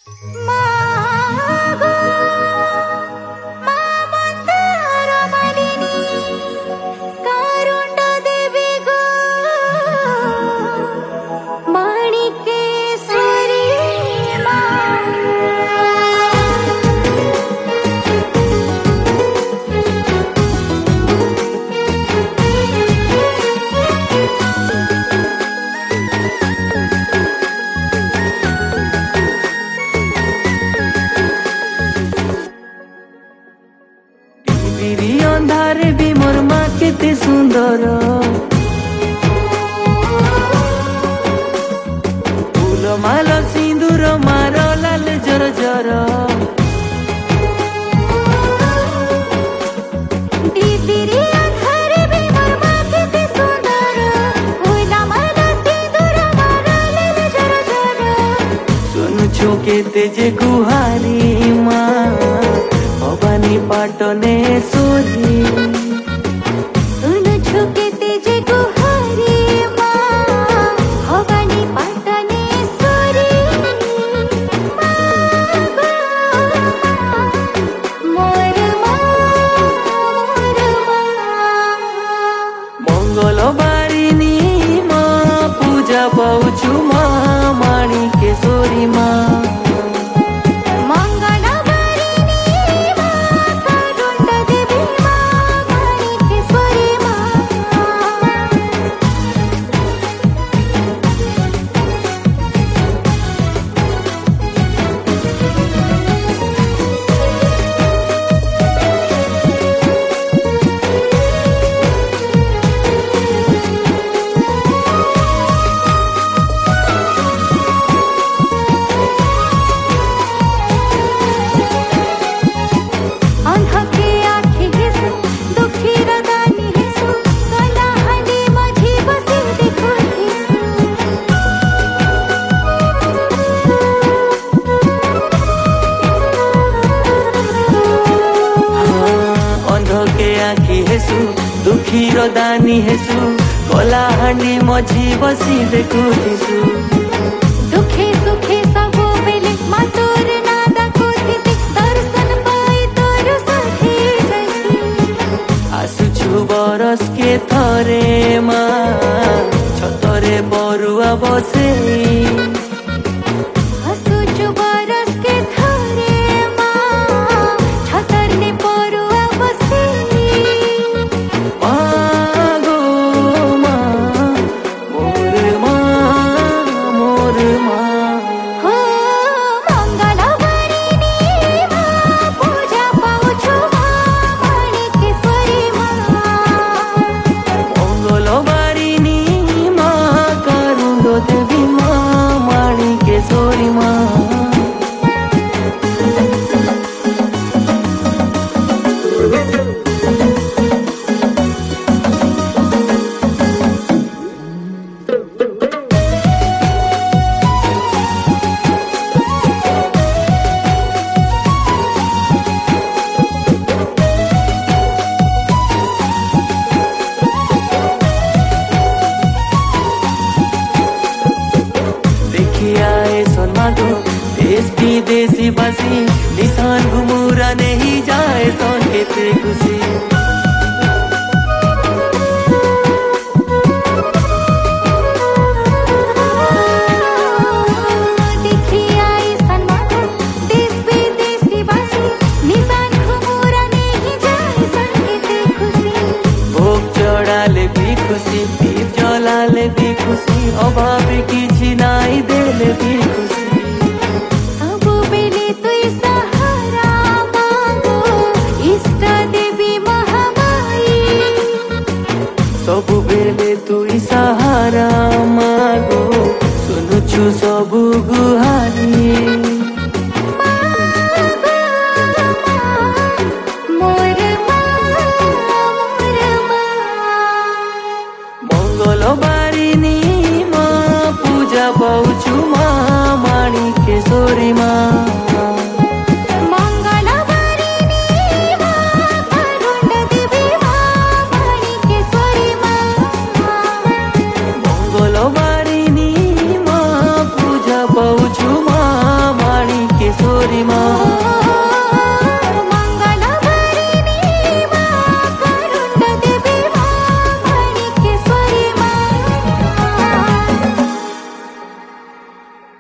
अंधारे भी मोर माँ केते सुंदर फूल माल सिंदूर मार लाल जर जर सुनु केते जे गुहारी माँ भवानी पाटने सोरी सुनु केते जे गुहारी माँ भवानी पाटने सोरी मोर मंगल बारिनी माँ पूजा पाउछु माँ माणिकेश्वरी माँ दुखीर दानी हेसु कला हांडी मझी बसी देखुथिसु दुखे सुखे सबो बेले मा तोर नादा कोथिसी दर्शन पाई तोर साथी जैसी आसुछु बरस के थरे माँ छतरे बरुआ बसे देश विदेशी बसी निशान घुमुरा नहीं जाए तो केते खुशी भोग चढ़ाले भी खुशी दीप जलाले भी खुशी अभाव किछि नाई देले भी खुशी सबु बेले तुई सहारा मागो सुनुछु सबु गुहारी।